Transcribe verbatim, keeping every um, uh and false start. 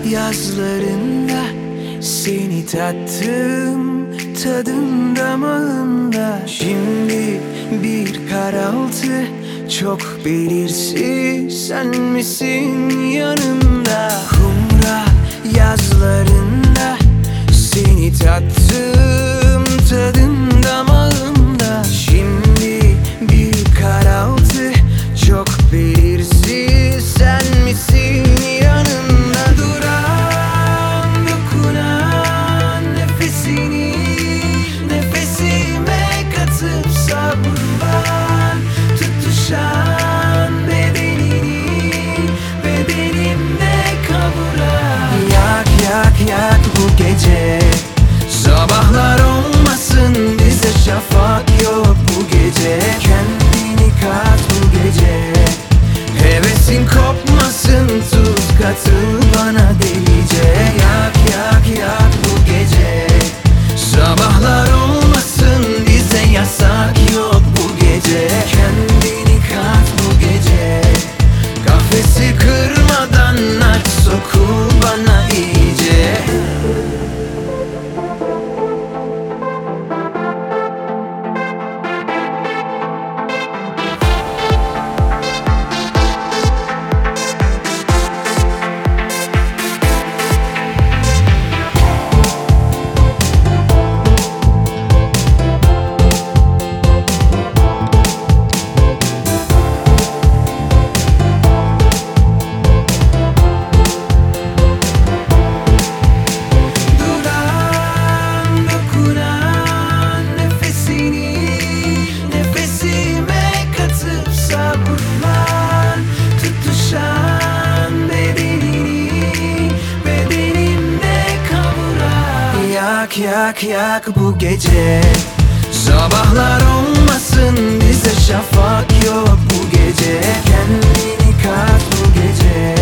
yazlarında seni tattım, tadım damağımda. Şimdi bir karaltı, çok belirsiz, sen misin yanımda? Kumra yazlarında seni tattım, tadım damağımda. Şimdi bir karaltı, çok belirsiz, sen misin yanımda? Duran, dokunan nefesini nefesime katıp savrulman, tutuşan bedenini bedenimde kavuran. Yak yak yak bu gece, sabahlar olmasın bize, şafak yok bu gece. Kendini kat bu gece, hevesin kopmasın, tuz katıl bana delice. Yak yak yak bu gece, sabahlar olmasın bize, yasak yok bu gece. Kendini kat bu gece, kafesi kırmadan aç, sokul bana iyice. Yak yak yak bu gece, sabahlar olmasın bize, şafak yok bu gece. Kendini kat bu gece,